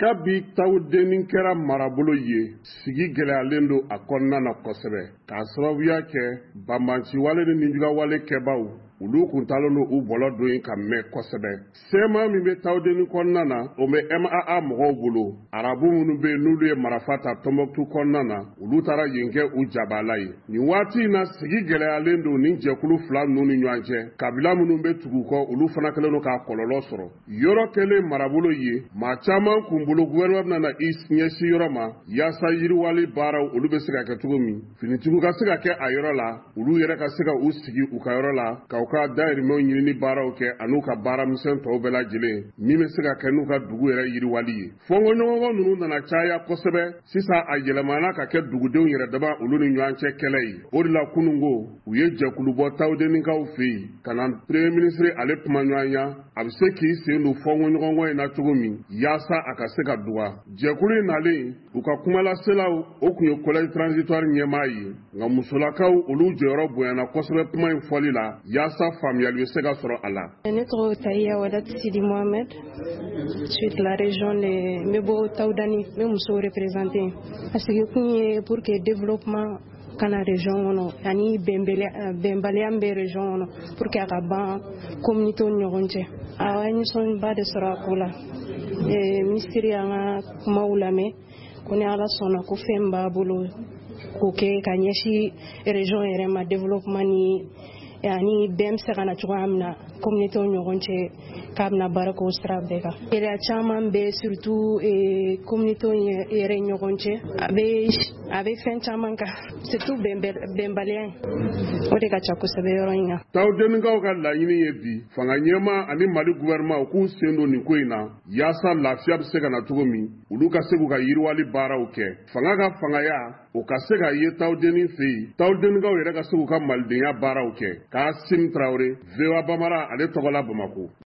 Kabi tawudenin kɛra marabolo ye sigi gɛlɛyalen don a kɔnɔna na kosɛbɛ k'a sababuya kɛ banbanciwale ni ninjugawale kɛbaw olu kun talen don u bɔlɔ don ka mɛn kosɛbɛ. Sema min bɛ tawudenin kɔnɔna na o bɛ MAA mɔgɔw bolo arabu minnu bɛ n'olu ye marifa ta Tɔnbɔkutu kɔnɔna na olu taara yen kɛ u jabala ye. Nin waati in na sigi gɛlɛyalen don ni jɛkulu fila ninnu ni ɲɔgɔn cɛ kabila minnu bɛ tugu kɔ olu fana kɛlen don k'a kɔlɔlɔ sɔrɔ. Yɔrɔ kɛlen marabolo ye maa caman kun bolo gouvernement nana i ɲɛsin yɔrɔ ma yaasa yiriwali baaraw olu bɛ se ka kɛ cogo min finitigiw ka se ka kɛ a yɔrɔ la olu yɛrɛ ka se ka u sigi u ka yɔrɔ la k'u ka dahirimɛw ɲinini baaraw kɛ an'u ka baaramisɛn tɔw bɛɛ lajɛlen min bɛ se ka kɛ n'u ka dugu yɛrɛ yiriwali ye. Fɔnkɔɲɔgɔnkɔ ninnu nana caya kosɛbɛ sisan a yɛlɛmana ka kɛ dugudenw yɛrɛ daba olu ni ɲɔgɔn cɛ kɛlɛ ye. O de la kunungo u ye jɛkulu bɔ tawudenninkaw fɛ yen ka na premier ministre ale kuma ɲɔgɔnya a bɛ se k'i sen don fɔnkɔɲɔgɔnkɔ in na cogo min yaasa a ka se ka duga. Jɛkulu in nalen u ka kumalaselaw o kun ye collège transitoire ɲɛmaa ye nka musolakaw olu jɔyɔrɔ bonyana kosɛbɛ kuma in fɔli la yaasa faamuyali bɛ se ka sɔrɔ a la. Ne tɔgɔ Tahiya Wadati Sidi Mohamed, je suis de la région de Mebo Tawudani, n bɛ musow représenter a sigi kun ye pour que développement kana région kɔnɔ ani bɛnbaliya min bɛ région kɔnɔ pour que a ka ban communauté ni ɲɔgɔn cɛ. Awɔ an ye nisɔndiba de sɔrɔ a ko la. Ministre y'an ka kumaw lamɛn ko ni Ala sɔnna ko fɛn b'a bolo k'o kɛ ka ɲɛsin région yɛrɛ ma développement ni ani bɛn bɛ se ka na cogoya min na communauté ni ɲɔgɔn cɛ k'a bɛna baara k'o sira bɛɛ kan. Gɛlɛya caman bɛ surtout communauté yɛrɛ ni ɲɔgɔn cɛ a bɛ fɛn caman kan surtout bɛnbaliya o de ka ca kosɛbɛ yɔrɔ in na. Tawudeninkaw ka laɲini ye bi fanga ɲɛmaa ani Mali gouvernement k'u sen don nin ko in na yaasa lafiya bɛ se ka na cogo min olu ka se k'u ka yiriwali baaraw kɛ. Fanga ka fangaya o ka se ka ye tawudenin fɛ yen tawudeninkaw yɛrɛ ka se k'u ka malidenya baaraw kɛ. K'Asim Traoré, VOA Bambara ale tɔgɔ la Bamakɔ.